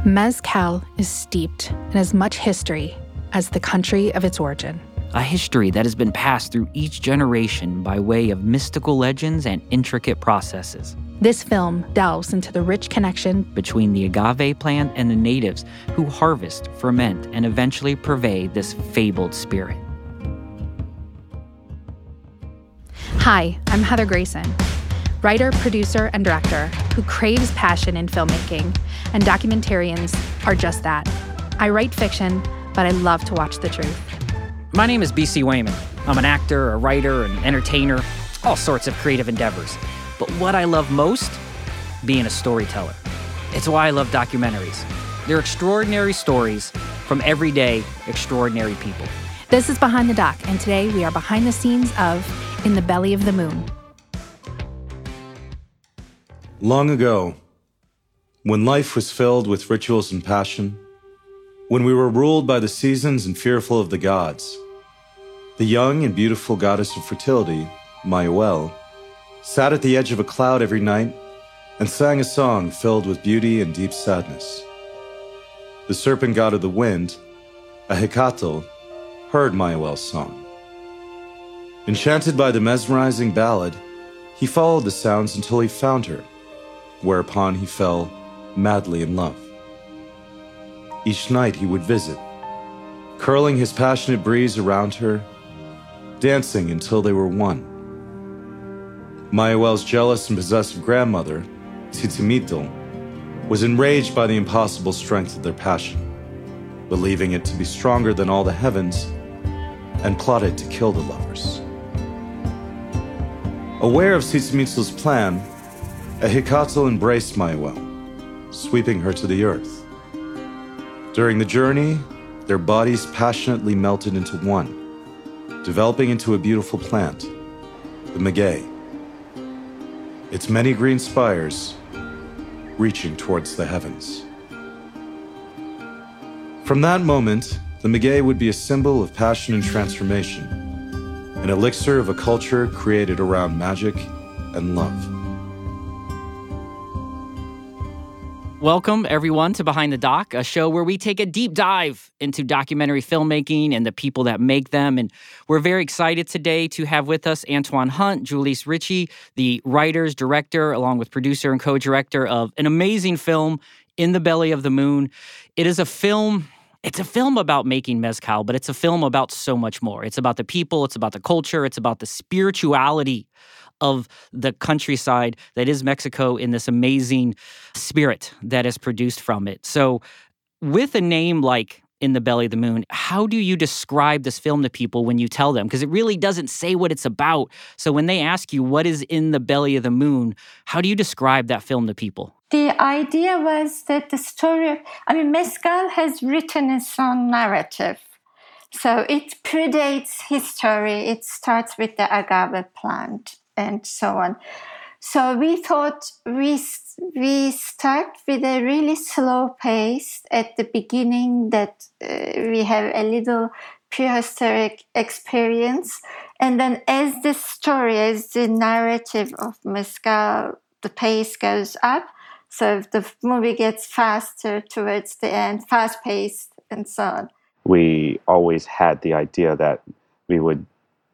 Mezcal is steeped in as much history as the country of its origin. A history that has been passed through each generation by way of mystical legends and intricate processes. This film delves into the rich connection between the agave plant and the natives who harvest, ferment, and eventually purvey this fabled spirit. Hi, I'm Heather Grayson, writer, producer, and director who craves passion in filmmaking, and documentarians are just that. I write fiction, but I love to watch the truth. My name is B.C. Wayman. I'm an actor, a writer, an entertainer, all sorts of creative endeavors. But what I love most? Being a storyteller. It's why I love documentaries. They're extraordinary stories from everyday, extraordinary people. This is Behind the Doc, and today we are behind the scenes of In the Belly of the Moon. Long ago, when life was filled with rituals and passion, when we were ruled by the seasons and fearful of the gods, the young and beautiful goddess of fertility, Mayuel, sat at the edge of a cloud every night and sang a song filled with beauty and deep sadness. The serpent god of the wind, Ahikatl, heard Mayuel's song. Enchanted by the mesmerizing ballad, he followed the sounds until he found her, whereupon he fell madly in love. Each night he would visit, curling his passionate breeze around her, dancing until they were one. Mayuel's jealous and possessive grandmother, Tzitzimitl, was enraged by the impossible strength of their passion, believing it to be stronger than all the heavens, and plotted to kill the lovers. Aware of Tzitzimitl's plan, Ahikatl embraced Mayuel, sweeping her to the earth. During the journey, their bodies passionately melted into one, developing into a beautiful plant, the maguey. Its many green spires reaching towards the heavens. From that moment, the maguey would be a symbol of passion and transformation, an elixir of a culture created around magic and love. Welcome, everyone, to Behind the Doc, a show where we take a deep dive into documentary filmmaking and the people that make them. And we're very excited today to have with us Antoine Hunt, Julice Ritchie, the writers, director, along with producer and co-director of an amazing film, In the Belly of the Moon. It is a film... It's a film about making mezcal, but it's a film about so much more. It's about the people, it's about the culture, it's about the spirituality of the countryside that is Mexico in this amazing spirit that is produced from it. So with a name like In the Belly of the Moon, how do you describe this film to people when you tell them? Because it really doesn't say what it's about. So when they ask you what is In the Belly of the Moon, how do you describe that film to people? The idea was that the story, Mezcal has written its own narrative. So it predates history. It starts with the agave plant and so on. So we thought we start with a really slow pace at the beginning, that we have a little prehistoric experience. And then as the narrative of Mezcal, the pace goes up. So the movie gets faster towards the end, fast-paced, and so on. We always had the idea that we would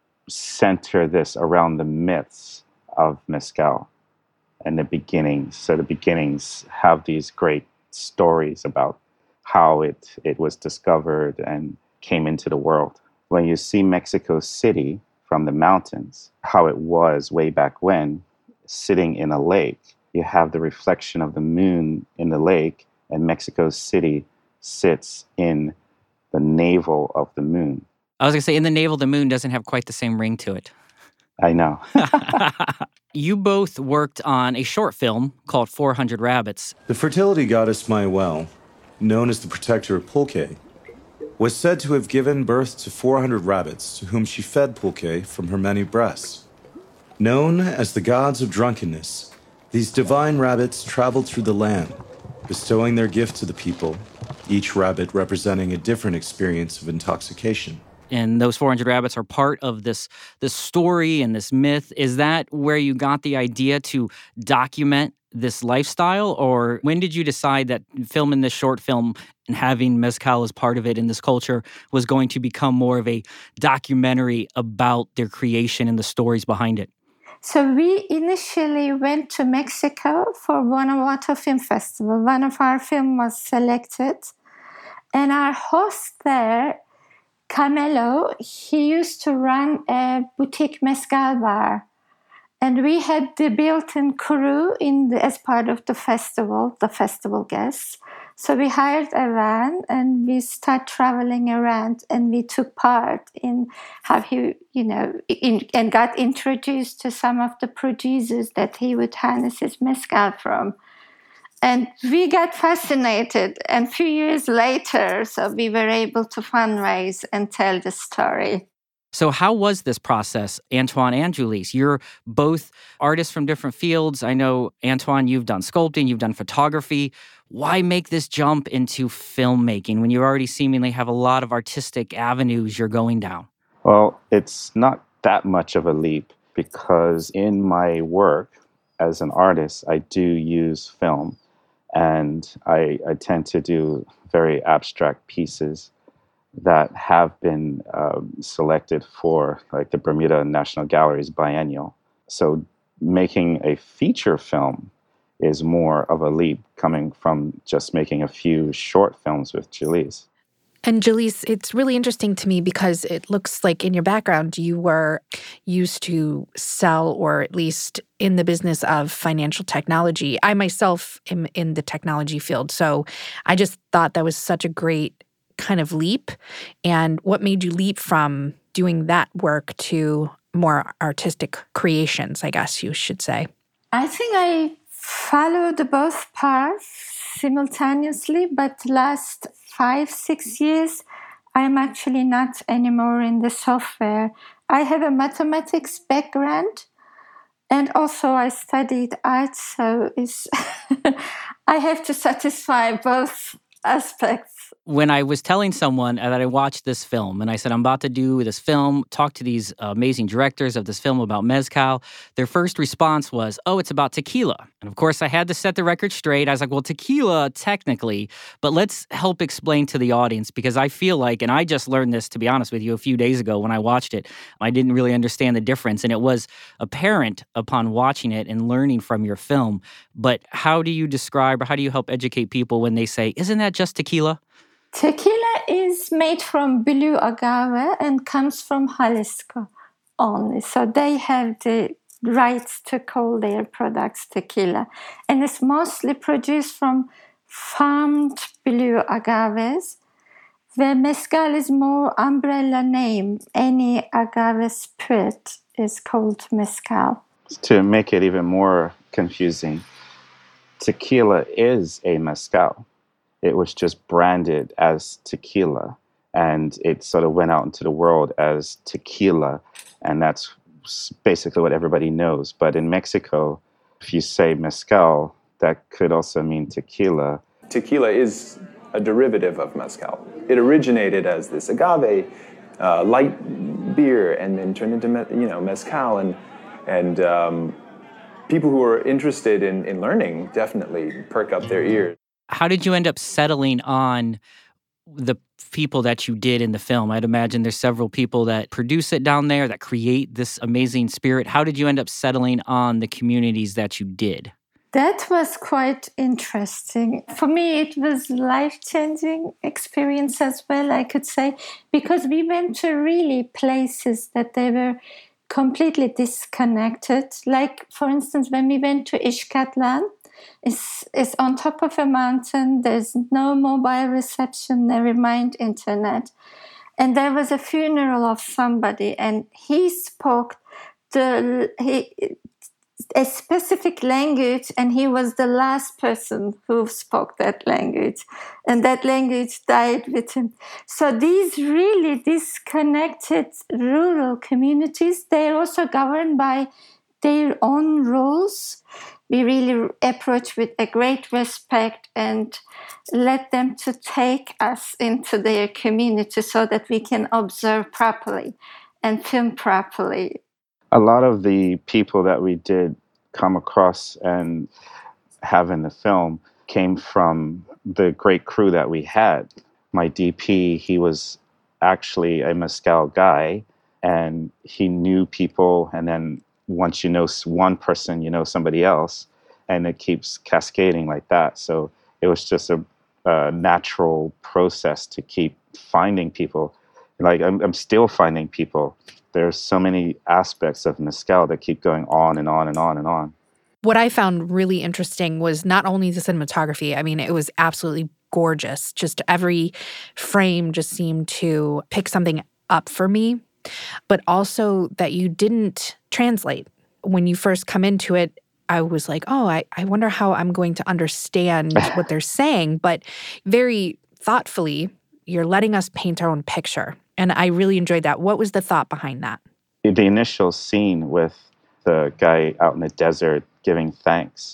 center this around the myths of Mezcal and the beginnings. So the beginnings have these great stories about how it was discovered and came into the world. When you see Mexico City from the mountains, how it was way back when, sitting in a lake, you have the reflection of the moon in the lake, and Mexico City sits in the navel of the moon. I was going to say, In the Navel of the Moon doesn't have quite the same ring to it. I know. You both worked on a short film called 400 Rabbits. The fertility goddess Mayuel, known as the protector of Pulque, was said to have given birth to 400 rabbits to whom she fed pulque from her many breasts. Known as the gods of drunkenness, these divine rabbits traveled through the land, bestowing their gift to the people, each rabbit representing a different experience of intoxication. And those 400 rabbits are part of this story and this myth. Is that where you got the idea to document this lifestyle? Or when did you decide that filming this short film and having mezcal as part of it in this culture was going to become more of a documentary about their creation and the stories behind it? So we initially went to Mexico for Guanajuato Film Festival. One of our film was selected. And our host there, Camelo, he used to run a boutique mezcal bar. And we had the built-in crew as part of the festival guests. So we hired a van and we started traveling around, and we took part in how he, and got introduced to some of the producers that he would harness his mezcal from. And we got fascinated. And a few years later, so we were able to fundraise and tell the story. So how was this process, Antoine and Julisse? You're both artists from different fields. I know, Antoine, you've done sculpting, you've done photography. Why make this jump into filmmaking when you already seemingly have a lot of artistic avenues you're going down? Well, it's not that much of a leap because in my work as an artist, I do use film, and I tend to do very abstract pieces that have been selected for like the Bermuda National Gallery's biennial. So making a feature film is more of a leap coming from just making a few short films with Julisse. And Julisse, it's really interesting to me because it looks like in your background you were used to sell, or at least in the business of financial technology. I myself am in the technology field, so I just thought that was such a great kind of leap. And what made you leap from doing that work to more artistic creations, I guess you should say? I think I followed both paths simultaneously, but last 5-6 years, I'm actually not anymore in the software. I have a mathematics background, and also I studied art, so I have to satisfy both aspects. When I was telling someone that I watched this film and I said, I'm about to do this film, talk to these amazing directors of this film about mezcal, their first response was, oh, it's about tequila. And of course, I had to set the record straight. I was like, well, tequila, technically, but let's help explain to the audience, because I feel like, and I just learned this, to be honest with you, a few days ago when I watched it, I didn't really understand the difference. And it was apparent upon watching it and learning from your film. But how do you describe, or how do you help educate people when they say, isn't that just tequila? Tequila is made from blue agave and comes from Jalisco only. So they have the rights to call their products tequila. And it's mostly produced from farmed blue agaves, where mezcal is more umbrella name. Any agave spirit is called mezcal. To make it even more confusing, tequila is a mezcal. It was just branded as tequila, and it sort of went out into the world as tequila, and that's basically what everybody knows. But in Mexico, if you say mezcal, that could also mean tequila. Tequila is a derivative of mezcal. It originated as this agave light beer, and then turned into mezcal, and people who are interested in learning definitely perk up their ears. How did you end up settling on the people that you did in the film? I'd imagine there's several people that produce it down there, that create this amazing spirit. How did you end up settling on the communities that you did? That was quite interesting. For me, it was life-changing experience as well, I could say, because we went to really places that they were completely disconnected. Like, for instance, when we went to Ixcatlan, it's on top of a mountain. There's no mobile reception, never mind internet. And there was a funeral of somebody, and he spoke a specific language, and he was the last person who spoke that language. And that language died with him. So these really disconnected rural communities, they're also governed by their own rules. We really approach with a great respect and let them to take us into their community so that we can observe properly and film properly. A lot of the people that we did come across and have in the film came from the great crew that we had. My DP, he was actually a mezcal guy, and he knew people, and then once you know one person, you know somebody else, and it keeps cascading like that. So it was just a natural process to keep finding people. Like I'm still finding people. There's so many aspects of mezcal that keep going on and on and on and on. What I found really interesting was not only the cinematography. I mean, it was absolutely gorgeous. Just every frame just seemed to pick something up for me, but also that you didn't translate. When you first come into it, I was like, oh, I wonder how I'm going to understand what they're saying. But very thoughtfully, you're letting us paint our own picture. And I really enjoyed that. What was the thought behind that? The initial scene with the guy out in the desert giving thanks.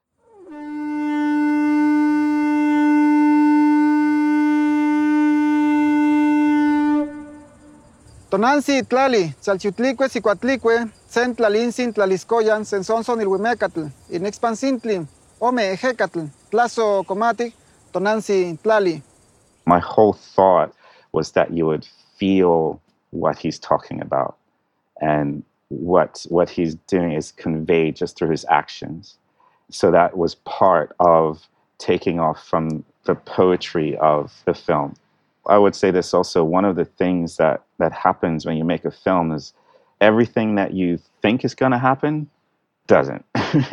Tonansi tlali, chalchutlicue sicuatlicue, sen tlalinsin tlaliscoyan, sensonson ilhuimecatl, inexpansintli, ome ejecatl, tlazo comati, tonansi tlali. My whole thought was that you would feel what he's talking about, and what he's doing is conveyed just through his actions. So that was part of taking off from the poetry of the film. I would say this also, one of the things that happens when you make a film is everything that you think is going to happen doesn't.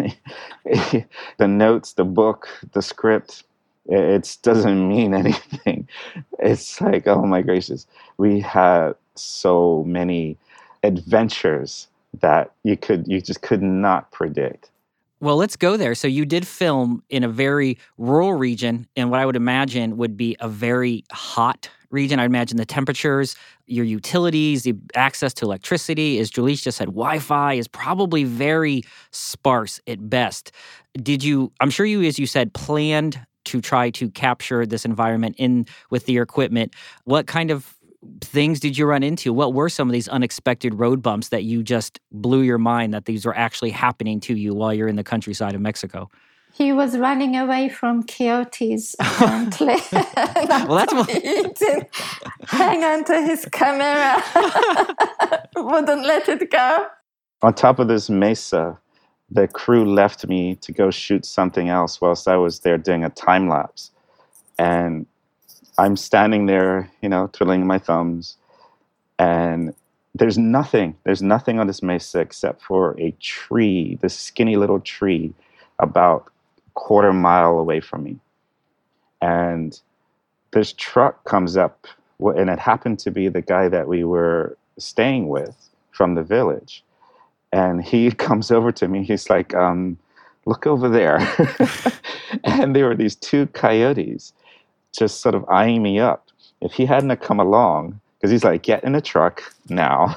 The notes, the book, the script, it doesn't mean anything. It's like, oh my gracious, we had so many adventures that you just could not predict. Well, let's go there. So you did film in a very rural region, and what I would imagine would be a very hot region. I imagine the temperatures, your utilities, the access to electricity, as Julish just said, Wi-Fi is probably very sparse at best. I'm sure you, as you said, planned to try to capture this environment with your equipment. What kind of things did you run into? What were some of these unexpected road bumps that you just blew your mind that these were actually happening to you while you're in the countryside of Mexico? He was running away from coyotes, apparently. Well, that's what... He didn't hang on to his camera. Wouldn't let it go. On top of this mesa, the crew left me to go shoot something else whilst I was there doing a time lapse. And I'm standing there, twiddling my thumbs, and there's nothing on this mesa except for a tree, this skinny little tree about a quarter mile away from me. And this truck comes up, and it happened to be the guy that we were staying with from the village. And he comes over to me, he's like, look over there. And there were these two coyotes just sort of eyeing me up. If he hadn't have come along, because he's like, get in the truck now.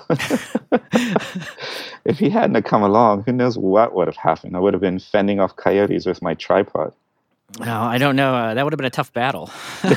If he hadn't have come along, who knows what would have happened. I would have been fending off coyotes with my tripod. No, I don't know. That would have been a tough battle.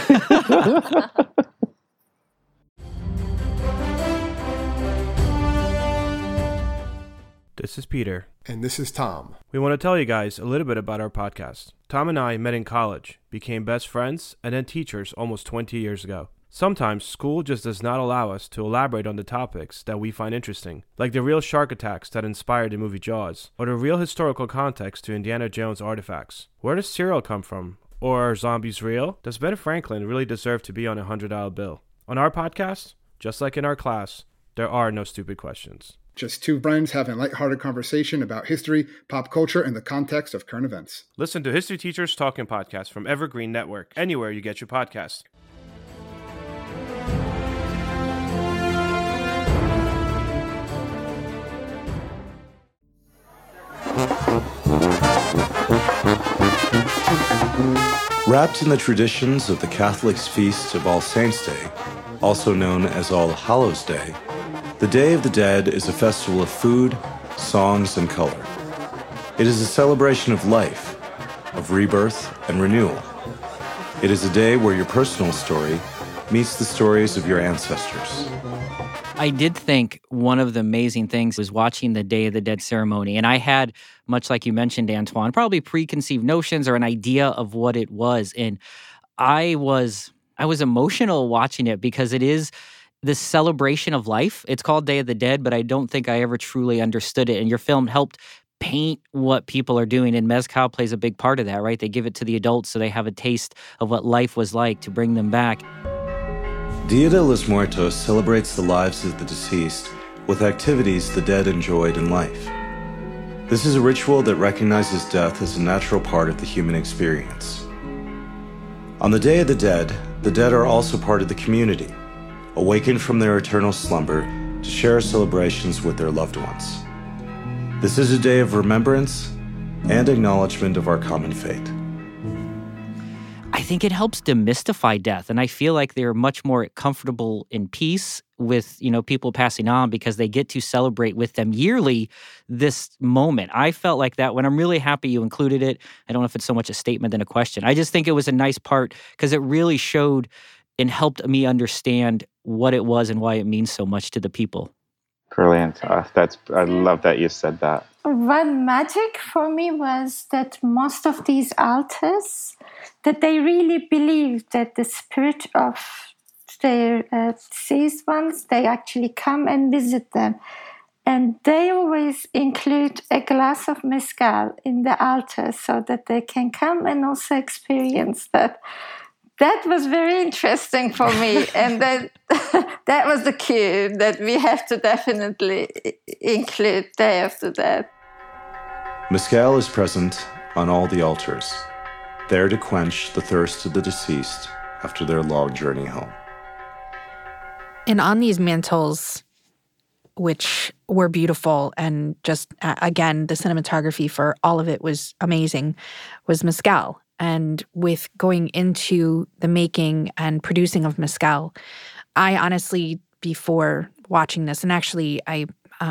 This is Peter. And this is Tom. We want to tell you guys a little bit about our podcast. Tom and I met in college, became best friends, and then teachers almost 20 years ago. Sometimes school just does not allow us to elaborate on the topics that we find interesting, like the real shark attacks that inspired the movie Jaws, or the real historical context to Indiana Jones artifacts. Where does cereal come from? Or are zombies real? Does Ben Franklin really deserve to be on a $100 bill? On our podcast, just like in our class, there are no stupid questions. Just two friends having a lighthearted conversation about history, pop culture, and the context of current events. Listen to History Teachers Talking Podcast from Evergreen Network, anywhere you get your podcasts. Wrapped in the traditions of the Catholics' feast of All Saints' Day, also known as All Hallows' Day, the Day of the Dead is a festival of food, songs, and color. It is a celebration of life, of rebirth and renewal. It is a day where your personal story meets the stories of your ancestors. I did think one of the amazing things was watching the Day of the Dead ceremony. And I had, much like you mentioned, Antoine, probably preconceived notions or an idea of what it was. And I was emotional watching it because it is this celebration of life. It's called Day of the Dead, but I don't think I ever truly understood it. And your film helped paint what people are doing. And Mezcal plays a big part of that, right? They give it to the adults so they have a taste of what life was like to bring them back. Dia de los Muertos celebrates the lives of the deceased with activities the dead enjoyed in life. This is a ritual that recognizes death as a natural part of the human experience. On the Day of the dead are also part of the community, awakened from their eternal slumber to share celebrations with their loved ones. This is a day of remembrance and acknowledgement of our common fate. I think it helps demystify death, and I feel like they're much more comfortable in peace with, people passing on because they get to celebrate with them yearly this moment. I felt like that when I'm really happy you included it. I don't know if it's so much a statement than a question. I just think it was a nice part because it really showed and helped me understand what it was and why it means so much to the people. Brilliant. I love that you said that. One magic for me was that most of these altars, that they really believe that the spirit of their deceased ones, they actually come and visit them. And they always include a glass of mezcal in the altar so that they can come and also experience that. That was very interesting for me. And that was the cue that we have to definitely include Day of the Dead. Mezcal is present on all the altars, there to quench the thirst of the deceased after their long journey home. And on these mantles, which were beautiful, and just, again, the cinematography for all of it was amazing, was mezcal. And with going into the making and producing of mezcal, I honestly, before watching this, and actually I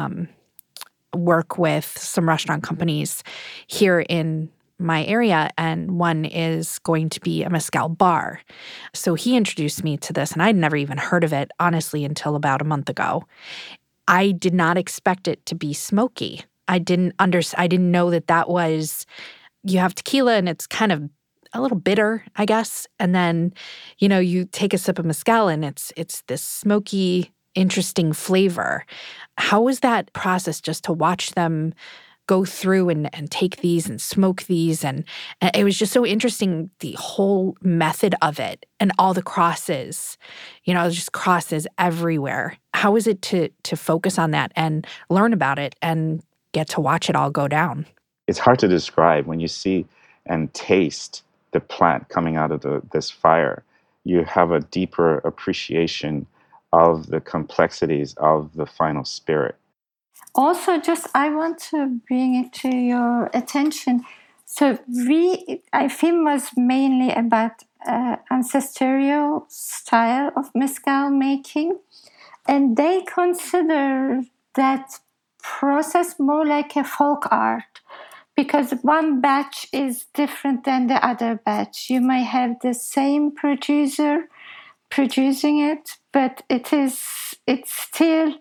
work with some restaurant companies here in my area, and one is going to be a mezcal bar. So he introduced me to this, and I'd never even heard of it, honestly, until about a month ago. I did not expect it to be smoky. I didn't know that was, you have tequila and it's kind of a little bitter, I guess. And then, you take a sip of mezcal and it's this smoky, interesting flavor. How was that process just to watch them go through and take these and smoke these? And it was just so interesting, the whole method of it and all the crosses, just crosses everywhere. How is it to focus on that and learn about it and get to watch it all go down? It's hard to describe. When you see and taste the plant coming out of this fire, you have a deeper appreciation of the complexities of the final spirit. Also, I want to bring it to your attention. So our film was mainly about ancestral style of mezcal making, and they consider that process more like a folk art, because one batch is different than the other batch. You may have the same producer producing it, but it's still,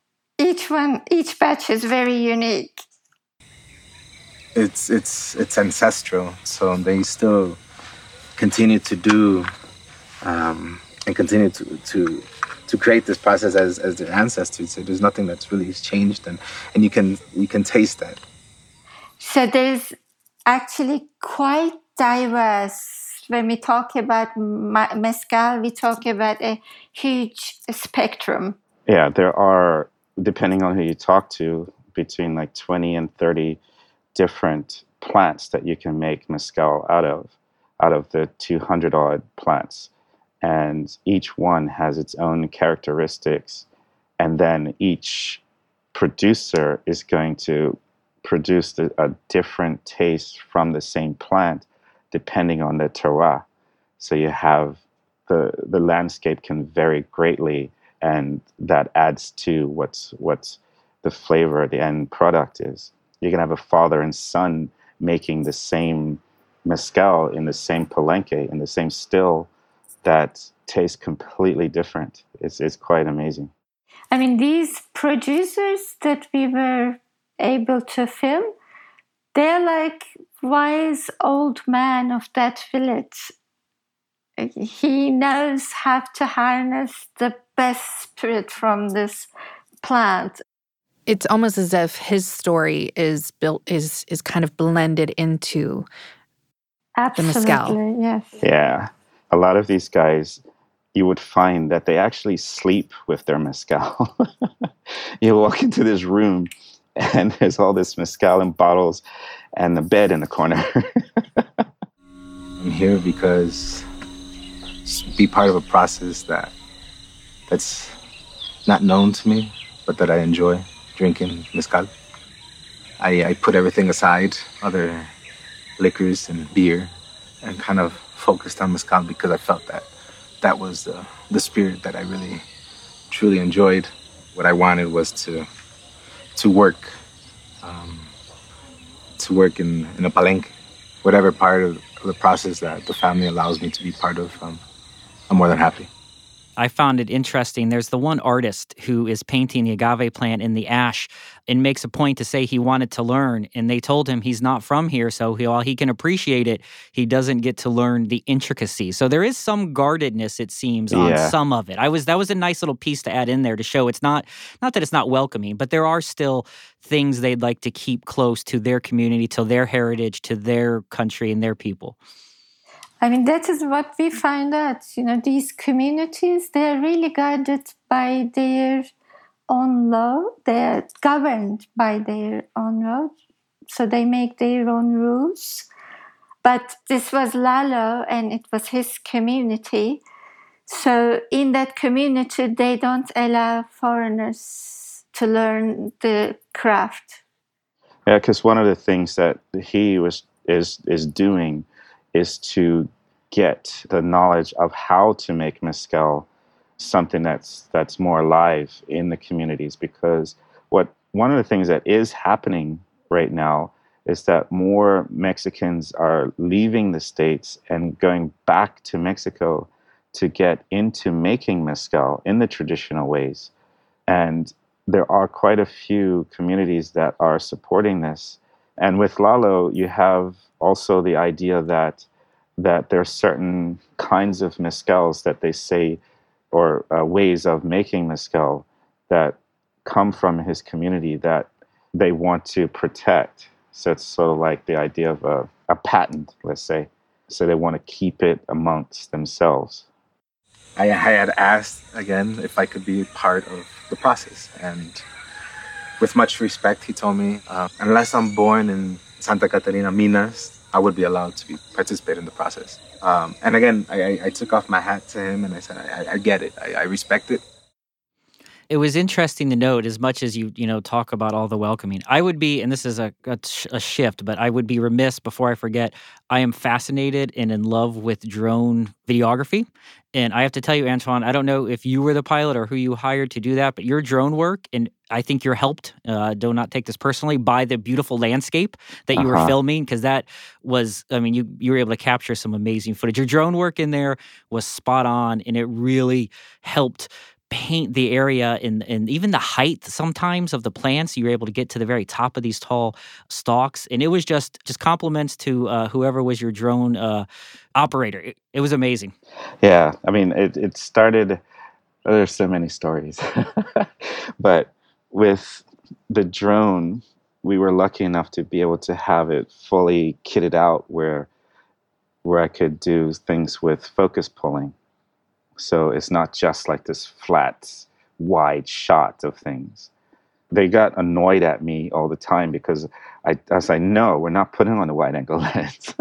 each batch is very unique. It's ancestral, so they still continue to do and continue to create this process as their ancestors. So there's nothing that's really changed, and you can taste that. So there's actually quite diverse. When we talk about mezcal, we talk about a huge spectrum. Yeah, there are, depending on who you talk to, between like 20 and 30 different plants that you can make mezcal out of the 200-odd plants. And each one has its own characteristics. And then each producer is going to produce a different taste from the same plant depending on the terroir. So you have the landscape can vary greatly, and that adds to what's the flavor, the end product is. You can have a father and son making the same mezcal in the same palenque, in the same still, that tastes completely different. It's quite amazing. I mean, these producers that we were able to film, they're like wise old man of that village. He knows how to harness the best spirit from this plant. It's almost as if his story is kind of blended into the mezcal. Absolutely, yes. Yeah. A lot of these guys, you would find that they actually sleep with their mezcal. You walk into this room and there's all this mezcal in bottles and the bed in the corner. I'm here because be part of a process that's not known to me, but that I enjoy, drinking mezcal. I put everything aside, other liquors and beer, and kind of focused on mezcal because I felt that was the spirit that I really, truly enjoyed. What I wanted was to work in a palenque, whatever part of the process that the family allows me to be part of. I'm more than happy. I found it interesting. There's the one artist who is painting the agave plant in the ash and makes a point to say he wanted to learn. And they told him he's not from here, so while he can appreciate it, he doesn't get to learn the intricacies. So there is some guardedness, it seems, on some of it. That was a nice little piece to add in there to show it's not that it's not welcoming, but there are still things they'd like to keep close to their community, to their heritage, to their country and their people. I mean, that is what we find out. You know, these communities, they're really guided by their own law. They're governed by their own law. So they make their own rules. But this was Lalo, and it was his community. So in that community, they don't allow foreigners to learn the craft. Yeah, because one of the things that he is doing is to get the knowledge of how to make mezcal something that's more alive in the communities. Because one of the things that is happening right now is that more Mexicans are leaving the States and going back to Mexico to get into making mezcal in the traditional ways. And there are quite a few communities that are supporting this. And with Lalo, you have also the idea that there are certain kinds of mezcals that they say, or ways of making mezcal that come from his community that they want to protect. So it's sort of like the idea of a patent, let's say. So they want to keep it amongst themselves. I had asked again if I could be part of the process, and with much respect, he told me, unless I'm born in Santa Catarina, Minas, I would be allowed to participate in the process. And again, I took off my hat to him and I said, I get it. I respect it. It was interesting to note, as much as you talk about all the welcoming, I would be, and this is a shift, but I would be remiss before I forget, I am fascinated and in love with drone videography. And I have to tell you, Antoine, I don't know if you were the pilot or who you hired to do that, but your drone work, and I think you're helped, do not take this personally, by the beautiful landscape that you were filming, because that was, I mean, you were able to capture some amazing footage. Your drone work in there was spot on, and it really helped paint the area and even the height sometimes of the plants. You were able to get to the very top of these tall stalks. And it was just compliments to whoever was your drone operator. It was amazing. Yeah, I mean, it started, there's so many stories. But with the drone, we were lucky enough to be able to have it fully kitted out where I could do things with focus pulling. So it's not just like this flat, wide shot of things. They got annoyed at me all the time because I was like, no, we're not putting on a wide angle lens.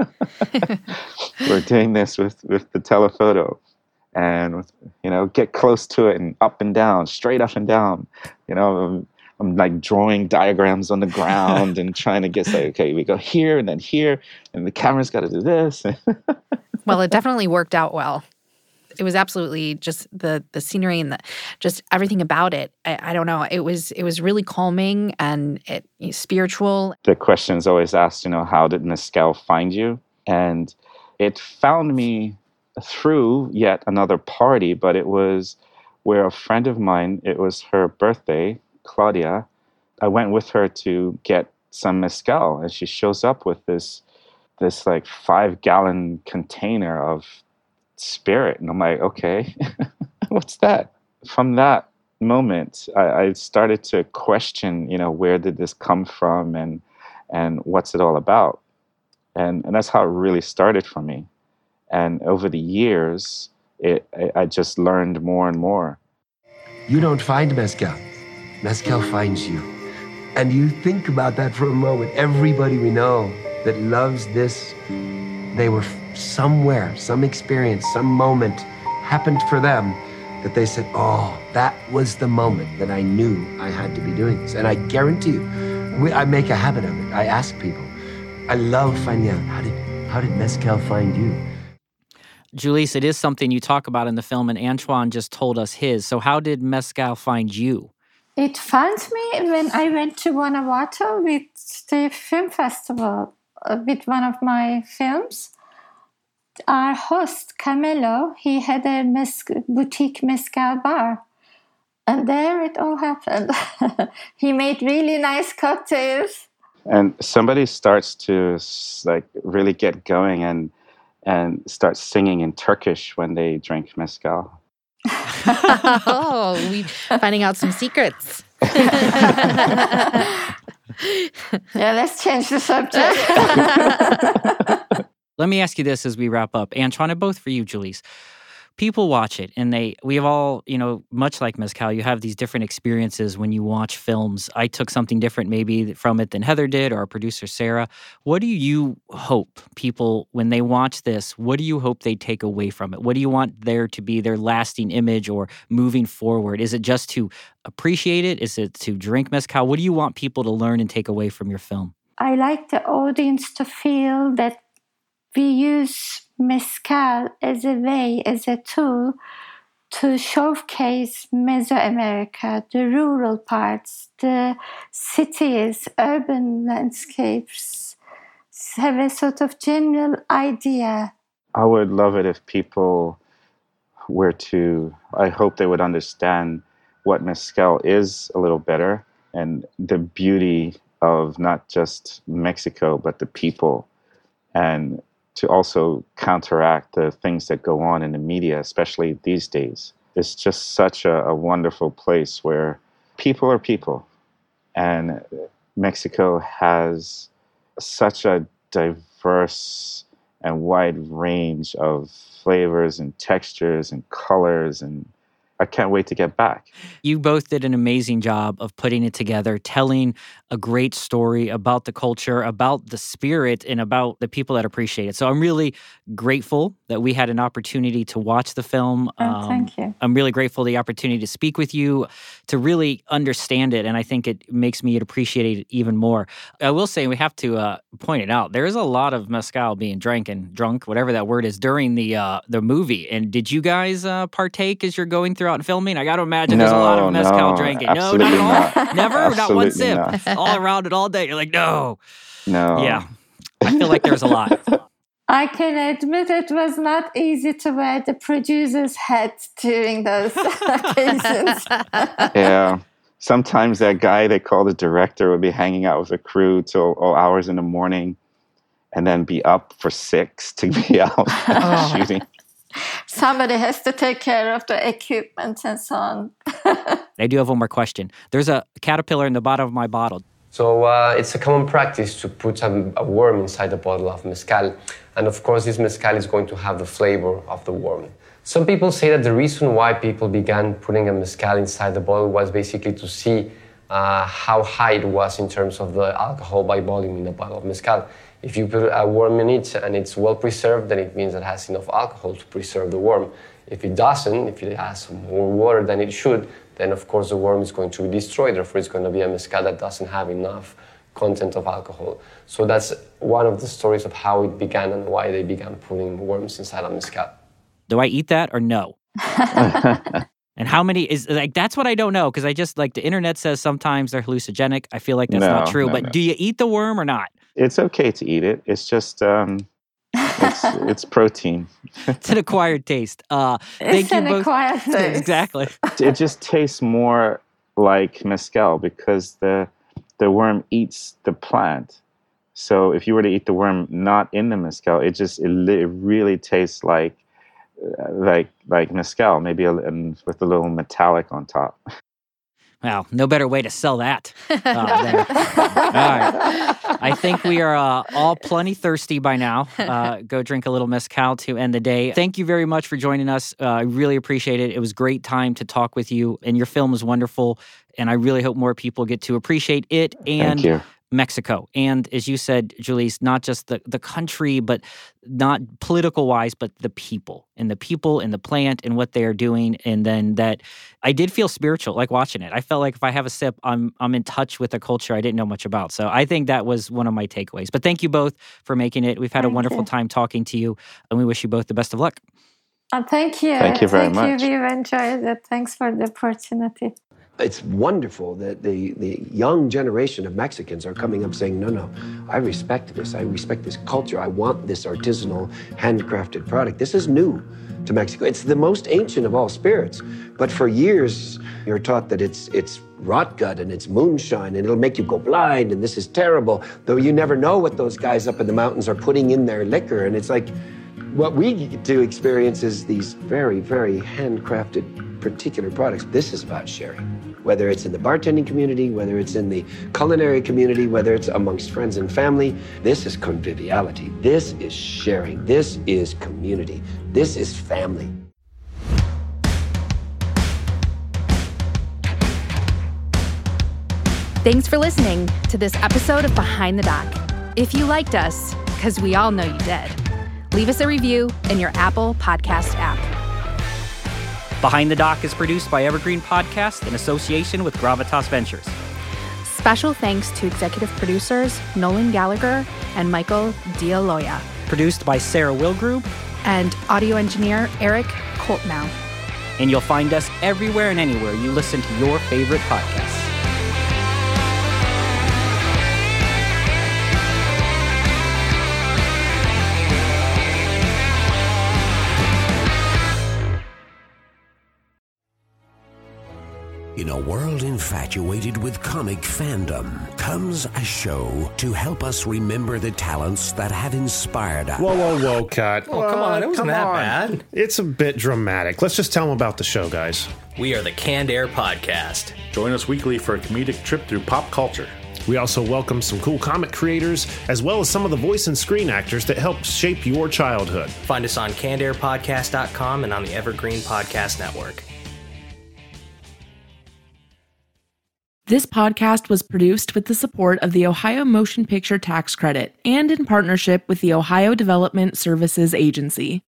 We're doing this with the telephoto. And, get close to it and up and down, straight up and down. I'm like drawing diagrams on the ground and trying to get, okay, we go here and then here, and the camera's got to do this. Well, it definitely worked out well. It was absolutely just the scenery and just everything about it. I don't know. It was really calming and spiritual. The question is always asked, how did mezcal find you? And it found me through yet another party, but it was where a friend of mine, it was her birthday, Claudia. I went with her to get some mezcal, and she shows up with this like 5-gallon container of spirit. And I'm like, okay, what's that? From that moment, I started to question, where did this come from and what's it all about? And that's how it really started for me. And over the years, I just learned more and more. You don't find mezcal. Mezcal finds you. And you think about that for a moment. Everybody we know that loves this, they were somewhere, some experience, some moment happened for them that they said, oh, that was the moment that I knew I had to be doing this. And I guarantee you, I make a habit of it. I ask people. I love finding out, how did mezcal find you? Julisse, it is something you talk about in the film, and Antoine just told us his. So how did mezcal find you? It found me when I went to Guanajuato with the film festival with one of my films. Our host, Camilo, he had a boutique mezcal bar. And there it all happened. He made really nice cocktails. And somebody starts to really get going and start singing in Turkish when they drink mezcal. Oh, we finding out some secrets. Yeah, let's change the subject. Let me ask you this as we wrap up. Antoine, and both for you, Julisse. People watch it, and we have all, much like mezcal, you have these different experiences when you watch films. I took something different maybe from it than Heather did, or our producer, Sarah. What do you hope people, when they watch this, what do you hope they take away from it? What do you want there to be their lasting image or moving forward? Is it just to appreciate it? Is it to drink mezcal? What do you want people to learn and take away from your film? I like the audience to feel that we use mezcal as a tool to showcase Mesoamerica, the rural parts, the cities, urban landscapes, have a sort of general idea. I would love it if people were to, I hope they would understand what mezcal is a little better and the beauty of not just Mexico, but the people, and to also counteract the things that go on in the media, especially these days. It's just such a wonderful place where people are people. And Mexico has such a diverse and wide range of flavors and textures and colors, and I can't wait to get back. You both did an amazing job of putting it together, telling a great story about the culture, about the spirit, and about the people that appreciate it. So I'm really grateful that we had an opportunity to watch the film. Thank you. I'm really grateful for the opportunity to speak with you, to really understand it, and I think it makes me appreciate it even more. I will say, we have to point it out, there is a lot of mezcal being drunk, whatever that word is, during the movie. And did you guys partake as you're going throughout and filming? I got to imagine there's a lot of mezcal drinking. No, not at all? Not. Never? Absolutely not one sip? Not. All around it all day? You're like, no. No. Yeah. I feel like there's a lot. I can admit it was not easy to wear the producer's hat during those occasions. Yeah. Sometimes that guy they call the director would be hanging out with the crew till all hours in the morning and then be up for 6 to be out shooting. Somebody has to take care of the equipment and so on. I do have one more question. There's a caterpillar in the bottom of my bottle. So it's a common practice to put a worm inside a bottle of mezcal. And of course, this mezcal is going to have the flavor of the worm. Some people say that the reason why people began putting a mezcal inside the bottle was basically to see how high it was in terms of the alcohol by volume in a bottle of mezcal. If you put a worm in it and it's well preserved, then it means it has enough alcohol to preserve the worm. If it doesn't, if it has more water than it should, then of course the worm is going to be destroyed. Therefore, it's going to be a mezcal that doesn't have enough content of alcohol. So that's one of the stories of how it began and why they began putting worms inside a mezcal. Do I eat that or no? And how many is, like, that's what I don't know, because I just, like, the internet says sometimes they're hallucinogenic. I feel like that's not true. But do you eat the worm or not? It's okay to eat it. It's just, It's protein. It's an acquired taste. Thank It's you an both. acquired taste. Exactly. It just tastes more like mezcal because the worm eats the plant. So if you were to eat the worm not in the mezcal, it really tastes like mezcal, maybe with a little metallic on top. Wow, no better way to sell that. There. All right. I think we are all plenty thirsty by now. Go drink a little mezcal to end the day. Thank you very much for joining us. I really appreciate it. It was a great time to talk with you, and your film is wonderful, and I really hope more people get to appreciate it and Thank you. Mexico. And as you said, Julice, not just the country, but not political-wise, but the people and the plant and what they are doing. And then that I did feel spiritual, like watching it. I felt like if I have a sip, I'm in touch with a culture I didn't know much about. So I think that was one of my takeaways. But thank you both for making it. We've had a wonderful time talking to you, and we wish you both the best of luck. Thank you. Thank you very much. We've enjoyed it. Thanks for the opportunity. It's wonderful that the young generation of Mexicans are coming up saying, no, I respect this. I respect this culture. I want this artisanal, handcrafted product. This is new to Mexico. It's the most ancient of all spirits. But for years, you're taught that it's rot gut and it's moonshine and it'll make you go blind and this is terrible. Though you never know what those guys up in the mountains are putting in their liquor. And it's like, what we get to experience is these very, very handcrafted particular products. This is about sharing. Whether it's in the bartending community, whether it's in the culinary community, whether it's amongst friends and family, this is conviviality. This is sharing. This is community. This is family. Thanks for listening to this episode of Behind the Dock. If you liked us, because we all know you did, leave us a review in your Apple Podcast app. Behind the Dock is produced by Evergreen Podcast in association with Gravitas Ventures. Special thanks to executive producers Nolan Gallagher and Michael D'Aloia. Produced by Sarah Wilgrube. And audio engineer Eric Koltnow. And you'll find us everywhere and anywhere you listen to your favorite podcasts. In a world infatuated with comic fandom comes a show to help us remember the talents that have inspired us. Whoa, Kat. Oh, come on. It wasn't that bad. It's a bit dramatic. Let's just tell them about the show, guys. We are the Canned Air Podcast. Join us weekly for a comedic trip through pop culture. We also welcome some cool comic creators, as well as some of the voice and screen actors that helped shape your childhood. Find us on cannedairpodcast.com and on the Evergreen Podcast Network. This podcast was produced with the support of the Ohio Motion Picture Tax Credit and in partnership with the Ohio Development Services Agency.